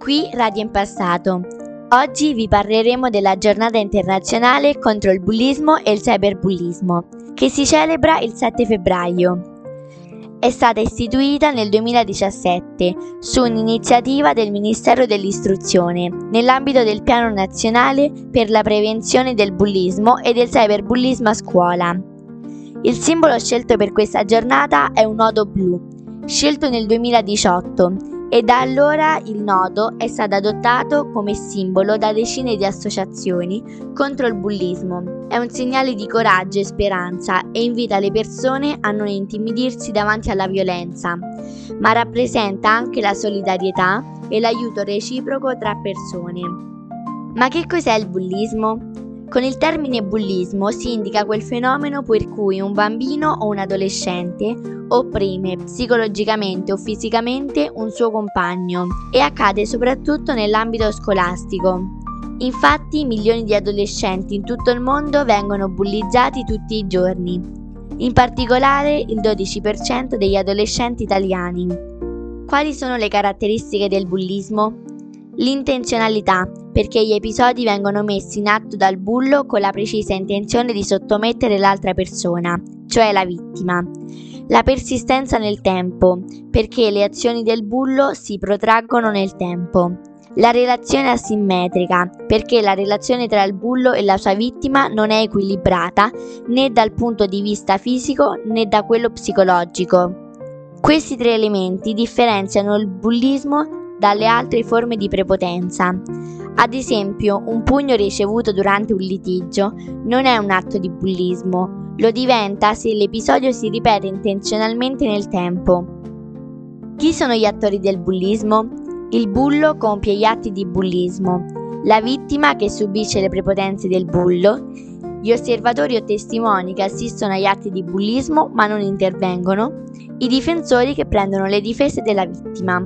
Qui Radio in Passato. Oggi vi parleremo della giornata internazionale contro il bullismo e il cyberbullismo, che si celebra il 7 febbraio. È stata istituita nel 2017 su un'iniziativa del Ministero dell'Istruzione nell'ambito del Piano Nazionale per la prevenzione del bullismo e del cyberbullismo a scuola. Il simbolo scelto per questa giornata è un nodo blu, scelto nel 2018, e da allora il nodo è stato adottato come simbolo da decine di associazioni contro il bullismo. È un segnale di coraggio e speranza e invita le persone a non intimidirsi davanti alla violenza, ma rappresenta anche la solidarietà e l'aiuto reciproco tra persone. Ma che cos'è il bullismo? Con il termine bullismo si indica quel fenomeno per cui un bambino o un adolescente opprime psicologicamente o fisicamente un suo compagno e accade soprattutto nell'ambito scolastico. Infatti milioni di adolescenti in tutto il mondo vengono bullizzati tutti i giorni, in particolare il 12% degli adolescenti italiani. Quali sono le caratteristiche del bullismo? L'intenzionalità, perché gli episodi vengono messi in atto dal bullo con la precisa intenzione di sottomettere l'altra persona, cioè la vittima. La persistenza nel tempo, perché le azioni del bullo si protraggono nel tempo. La relazione asimmetrica, perché la relazione tra il bullo e la sua vittima non è equilibrata né dal punto di vista fisico né da quello psicologico. Questi tre elementi differenziano il bullismo dalle altre forme di prepotenza. Ad esempio, un pugno ricevuto durante un litigio non è un atto di bullismo, lo diventa se l'episodio si ripete intenzionalmente nel tempo. Chi sono gli attori del bullismo? Il bullo compie gli atti di bullismo, la vittima che subisce le prepotenze del bullo, gli osservatori o testimoni che assistono agli atti di bullismo ma non intervengono, i difensori che prendono le difese della vittima.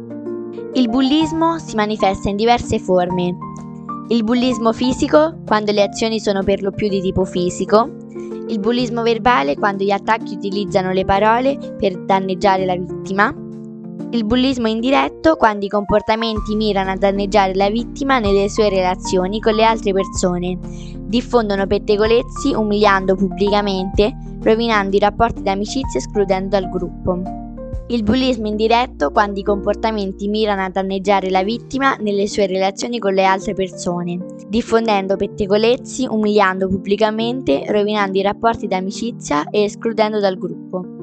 Il bullismo si manifesta in diverse forme. Il bullismo fisico, quando le azioni sono per lo più di tipo fisico. Il bullismo verbale, quando gli attacchi utilizzano le parole per danneggiare la vittima. Il bullismo indiretto, quando i comportamenti mirano a danneggiare la vittima nelle sue relazioni con le altre persone, diffondono pettegolezzi umiliando pubblicamente, rovinando i rapporti d'amicizia e escludendo dal gruppo. Il bullismo indiretto, quando i comportamenti mirano a danneggiare la vittima nelle sue relazioni con le altre persone, diffondendo pettegolezzi, umiliando pubblicamente, rovinando i rapporti d'amicizia e escludendo dal gruppo.